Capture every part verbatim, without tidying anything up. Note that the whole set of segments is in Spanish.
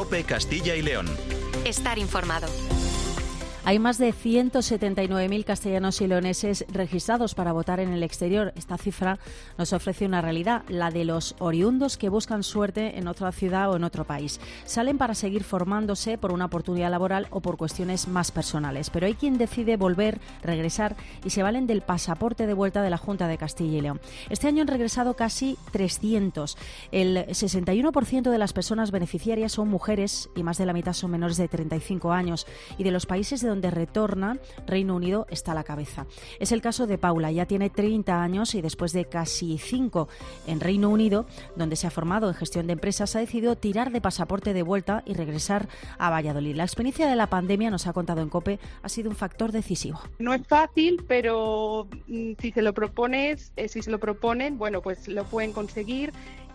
COPE Castilla y León. Estar informado. Hay más de ciento setenta y nueve mil castellanos y leoneses registrados para votar en el exterior. Esta cifra nos ofrece una realidad, la de los oriundos que buscan suerte en otra ciudad o en otro país. Salen para seguir formándose por una oportunidad laboral o por cuestiones más personales. Pero hay quien decide volver, regresar y se valen del pasaporte de vuelta de la Junta de Castilla y León. Este año han regresado casi trescientos. El sesenta y uno por ciento de las personas beneficiarias son mujeres y más de la mitad son menores de treinta y cinco años. Y de los países de donde retorna, Reino Unido está a la cabeza. Es el caso de Paula, ya tiene treinta años y después de casi cinco en Reino Unido, donde se ha formado en gestión de empresas, ha decidido tirar de pasaporte de vuelta y regresar a Valladolid. La experiencia de la pandemia, nos ha contado en COPE, ha sido un factor decisivo. No es fácil, pero si se lo propones, eh, si se lo proponen, bueno, pues lo pueden conseguir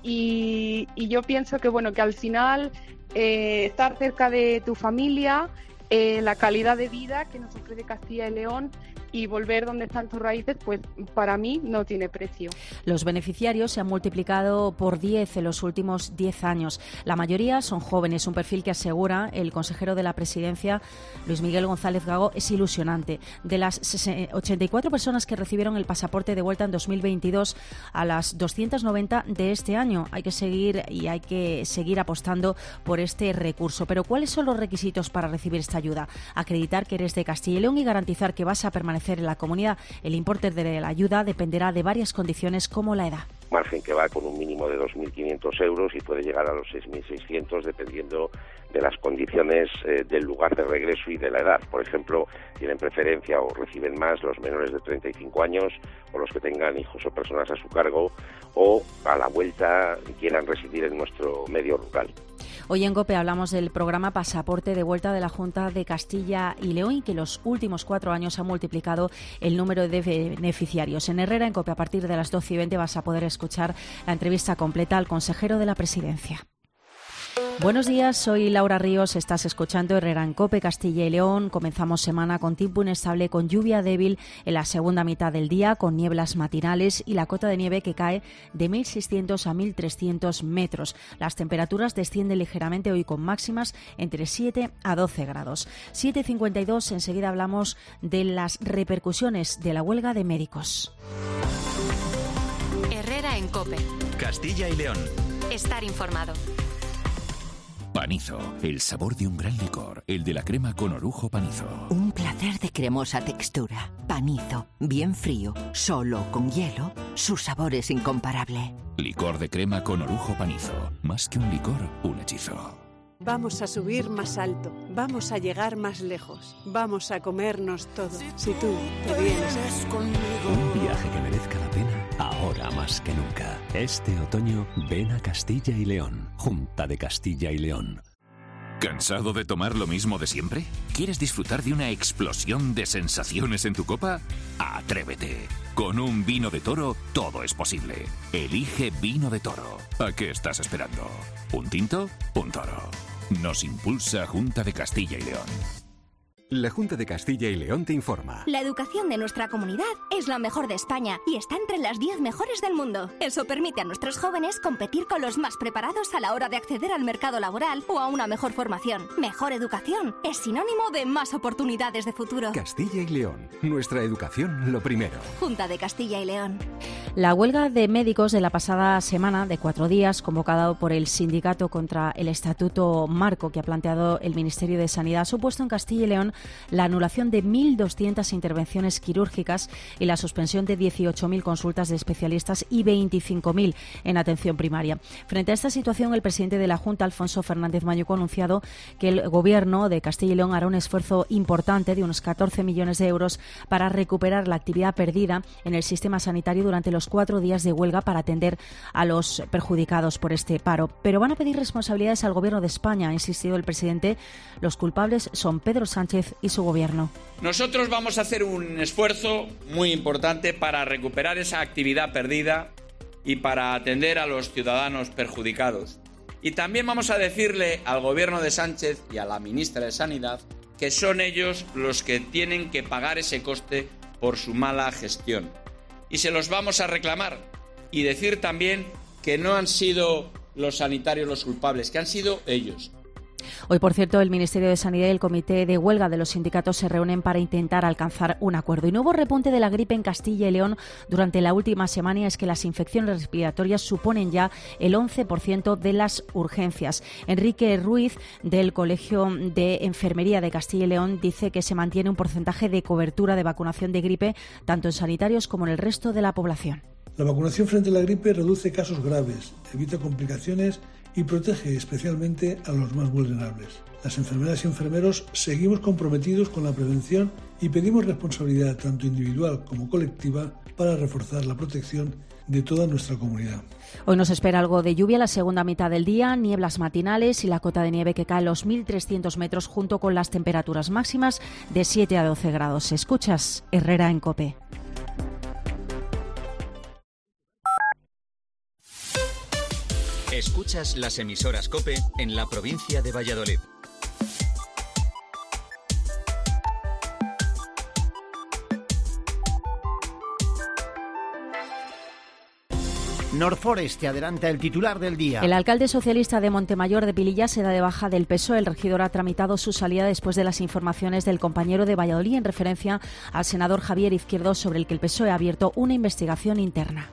y, y yo pienso que bueno, que al final eh, estar cerca de tu familia, Eh, la calidad de vida que nos ofrece Castilla y León y volver donde están tus raíces, pues para mí no tiene precio. Los beneficiarios se han multiplicado por diez en los últimos diez años. La mayoría son jóvenes, un perfil que asegura el consejero de la Presidencia, Luis Miguel González Gago, es ilusionante. De las ochenta y cuatro personas que recibieron el pasaporte de vuelta en dos mil veintidós a las doscientas noventa de este año, hay que seguir y hay que seguir apostando por este recurso. Pero ¿cuáles son los requisitos para recibir esta ayuda? Acreditar que eres de Castilla y León y garantizar que vas a permanecer en la comunidad. El importe de la ayuda dependerá de varias condiciones como la edad. Margen que va con un mínimo de dos mil quinientos euros y puede llegar a los seis mil seiscientos dependiendo de las condiciones eh, del lugar de regreso y de la edad. Por ejemplo, tienen preferencia o reciben más los menores de treinta y cinco años o los que tengan hijos o personas a su cargo o a la vuelta quieran residir en nuestro medio rural. Hoy en COPE hablamos del programa Pasaporte de Vuelta de la Junta de Castilla y León, que los últimos cuatro años ha multiplicado el número de beneficiarios. En Herrera, en COPE, a partir de las doce y veinte vas a poder escuchar la entrevista completa al consejero de la Presidencia. Buenos días, soy Laura Ríos, estás escuchando Herrera en COPE Castilla y León. Comenzamos semana con tiempo inestable, con lluvia débil en la segunda mitad del día, con nieblas matinales y la cota de nieve que cae de mil seiscientos a mil trescientos metros. Las temperaturas descienden ligeramente hoy con máximas entre siete a doce grados. siete cincuenta y dos, enseguida hablamos de las repercusiones de la huelga de médicos. Herrera en COPE. Castilla y León. Estar informado. Panizo, el sabor de un gran licor, el de la crema con orujo Panizo. Un placer de cremosa textura. Panizo, bien frío, solo con hielo, su sabor es incomparable. Licor de crema con orujo Panizo, más que un licor, un hechizo. Vamos a subir más alto, vamos a llegar más lejos, vamos a comernos todo, si tú te vienes conmigo. Un viaje que merezca la pena, ahora más que nunca. Este otoño, ven a Castilla y León, Junta de Castilla y León. ¿Cansado de tomar lo mismo de siempre? ¿Quieres disfrutar de una explosión de sensaciones en tu copa? ¡Atrévete! Con un vino de toro, todo es posible. Elige vino de toro. ¿A qué estás esperando? ¿Un tinto? Un toro. Nos impulsa Junta de Castilla y León. La Junta de Castilla y León te informa. La educación de nuestra comunidad es la mejor de España y está entre las diez mejores del mundo. Eso permite a nuestros jóvenes competir con los más preparados a la hora de acceder al mercado laboral o a una mejor formación. Mejor educación es sinónimo de más oportunidades de futuro. Castilla y León, nuestra educación lo primero. Junta de Castilla y León. La huelga de médicos de la pasada semana, de cuatro días, convocado por el sindicato contra el Estatuto Marco que ha planteado el Ministerio de Sanidad, ha supuesto en Castilla y León la anulación de mil doscientas intervenciones quirúrgicas y la suspensión de dieciocho mil consultas de especialistas y veinticinco mil en atención primaria. Frente a esta situación, el presidente de la Junta, Alfonso Fernández Mañuco, ha anunciado que el Gobierno de Castilla y León hará un esfuerzo importante de unos catorce millones de euros para recuperar la actividad perdida en el sistema sanitario durante los cuatro días de huelga para atender a los perjudicados por este paro. Pero van a pedir responsabilidades al Gobierno de España, ha insistido el presidente. Los culpables son Pedro Sánchez y su gobierno. Nosotros vamos a hacer un esfuerzo muy importante para recuperar esa actividad perdida y para atender a los ciudadanos perjudicados. Y también vamos a decirle al gobierno de Sánchez y a la ministra de Sanidad que son ellos los que tienen que pagar ese coste por su mala gestión. Y se los vamos a reclamar y decir también que no han sido los sanitarios los culpables, que han sido ellos. Hoy, por cierto, el Ministerio de Sanidad y el Comité de Huelga de los sindicatos se reúnen para intentar alcanzar un acuerdo. Y nuevo repunte de la gripe en Castilla y León durante la última semana es que las infecciones respiratorias suponen ya el once por ciento de las urgencias. Enrique Ruiz, del Colegio de Enfermería de Castilla y León, dice que se mantiene un porcentaje de cobertura de vacunación de gripe tanto en sanitarios como en el resto de la población. La vacunación frente a la gripe reduce casos graves, evita complicaciones y protege especialmente a los más vulnerables. Las enfermeras y enfermeros seguimos comprometidos con la prevención y pedimos responsabilidad tanto individual como colectiva para reforzar la protección de toda nuestra comunidad. Hoy nos espera algo de lluvia la segunda mitad del día, nieblas matinales y la cota de nieve que cae a los mil trescientos metros junto con las temperaturas máximas de siete a doce grados. Escuchas Herrera en COPE. Escuchas las emisoras COPE en la provincia de Valladolid. Norforest te adelanta el titular del día. El alcalde socialista de Montemayor de Pililla se da de baja del P S O E. El regidor ha tramitado su salida después de las informaciones del compañero de Valladolid en referencia al senador Javier Izquierdo, sobre el que el P S O E ha abierto una investigación interna.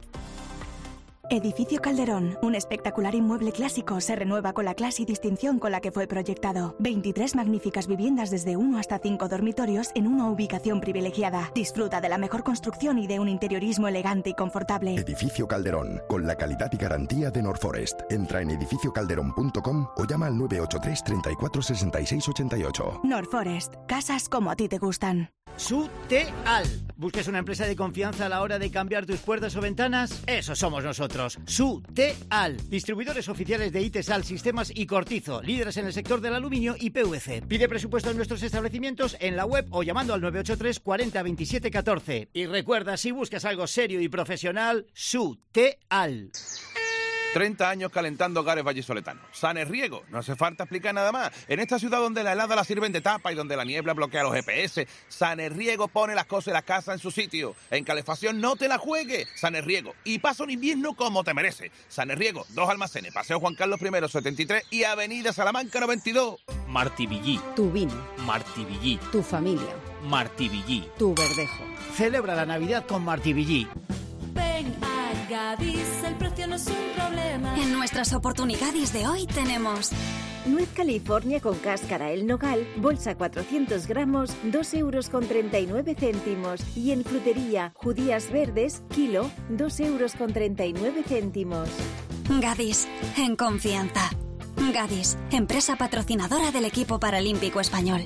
Edificio Calderón, un espectacular inmueble clásico, se renueva con la clase y distinción con la que fue proyectado. veintitrés magníficas viviendas desde uno hasta cinco dormitorios en una ubicación privilegiada. Disfruta de la mejor construcción y de un interiorismo elegante y confortable. Edificio Calderón, con la calidad y garantía de Norforest. Entra en edificio calderón punto com o llama al nueve ocho tres, treinta y cuatro, sesenta y seis, ochenta y ocho. Norforest, casas como a ti te gustan. Suteal. ¿Buscas una empresa de confianza a la hora de cambiar tus puertas o ventanas? Eso somos nosotros. Suteal. Distribuidores oficiales de Itesal, Sistemas y Cortizo. Líderes en el sector del aluminio y P V C. Pide presupuesto en nuestros establecimientos en la web o llamando al nueve ocho tres, cuarenta, veintisiete, catorce. Y recuerda, si buscas algo serio y profesional, Suteal. treinta años calentando hogares vallisoletanos. Sanerriego, no hace falta explicar nada más. En esta ciudad donde la helada la sirven de tapa y donde la niebla bloquea los G P S, Sanerriego pone las cosas de la casa en su sitio. En calefacción no te la juegues. Sanerriego. Y pasa un invierno como te merece. Sanerriego, dos almacenes, Paseo Juan Carlos I, setenta y tres y Avenida Salamanca noventa y dos. Martivillí. Tu vino. Martivillí. Tu familia. Martivillí. Tu verdejo. Celebra la Navidad con Martivillí. Ven a Gadis, el precio no es un problema. En nuestras oportunidades de hoy tenemos nuez California con cáscara el nogal, bolsa cuatrocientos gramos, dos euros con treinta y nueve céntimos. Y en frutería, judías verdes, kilo, dos euros con treinta y nueve céntimos. Gadis, en confianza. Gadis, empresa patrocinadora del equipo paralímpico español.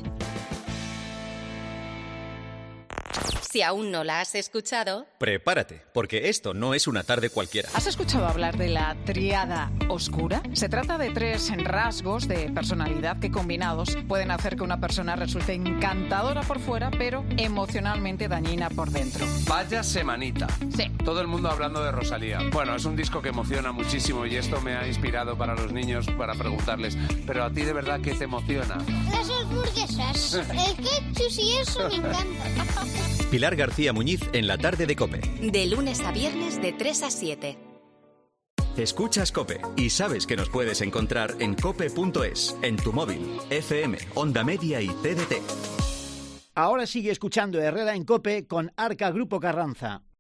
Si aún no la has escuchado, prepárate, porque esto no es una tarde cualquiera. ¿Has escuchado hablar de la tríada oscura? Se trata de tres rasgos de personalidad que combinados pueden hacer que una persona resulte encantadora por fuera, pero emocionalmente dañina por dentro. Vaya semanita. Sí. Todo el mundo hablando de Rosalía. Bueno, es un disco que emociona muchísimo y esto me ha inspirado para los niños para preguntarles, ¿pero a ti de verdad qué te emociona? Las hamburguesas, el ketchup y eso me encanta. Pilar García Muñiz en la tarde de COPE. De lunes a viernes de tres a siete. Escuchas COPE y sabes que nos puedes encontrar en cope punto es, en tu móvil, F M, Onda Media y T D T. Ahora sigue escuchando Herrera en COPE con Arca Grupo Carranza.